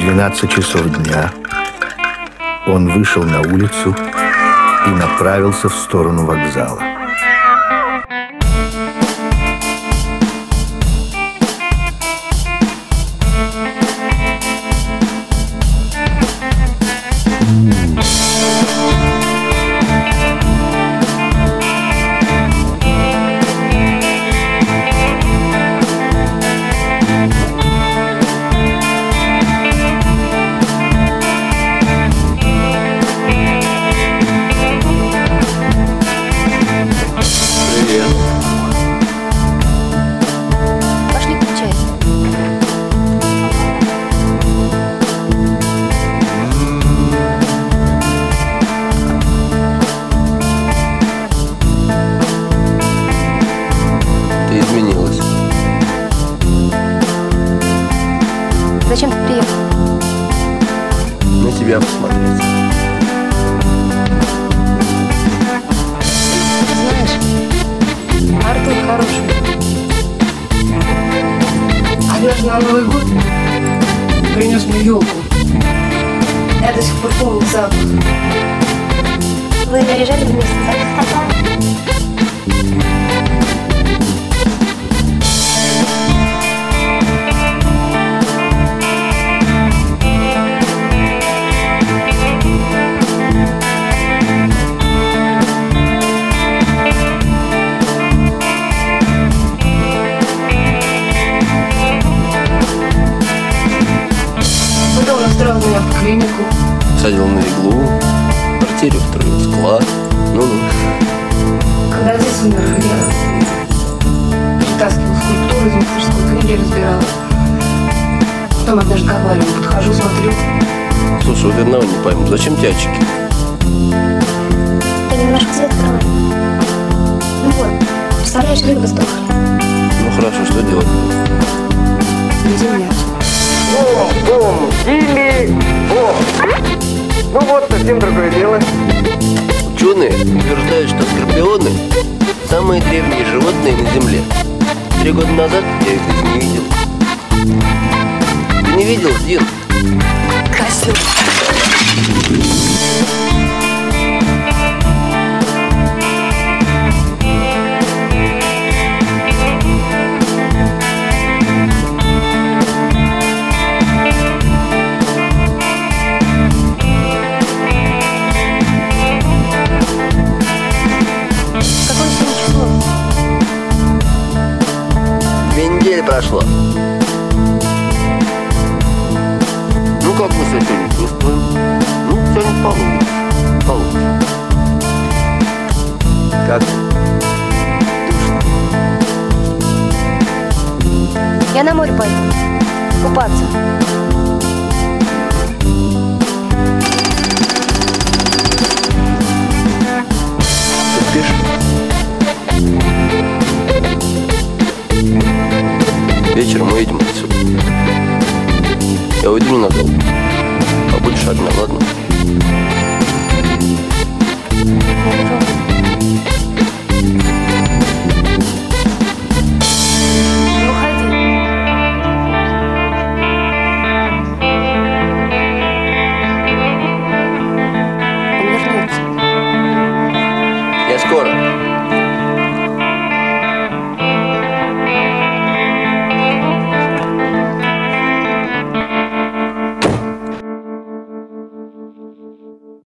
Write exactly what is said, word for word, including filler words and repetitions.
двенадцать часов дня он вышел на улицу и направился в сторону вокзала. Зачем ты приехал? На тебя посмотреть. Знаешь, Артур хороший. Однажды на Новый год принес мне елку. Я до сих пор помню запах. Вы наряжали вместе, так? Потом он устроил меня в клинику. Садил на иглу, в квартире устроил склад. Ну-ну. Когда отец умер, я притаскивала скульптуру из мастерской, книги разбирала. Потом однажды к аквариуму подхожу, смотрю. Слушай, вот одного не пойму, зачем тебе очки? Я немножко цвет крови. Ну вот, представляешь, рыба сдохла. Ну хорошо, что делать? Веди меня. О, бом, или бом. Ну вот, совсем другое дело. Ученые утверждают, что скорпионы – самые древние животные на Земле. Три года назад я их здесь не видел. Ты не видел, Дин? Козёл. Какое сегодня число? Две недели прошло. Ну как мы себя сегодня чувствуем? Ну, сегодня получше. Получше. Как? Я на море пойду. Купаться. Ты спишь? Вечером мы едем отсюда. Я уйду ненадолго. Побудешь одна, ладно?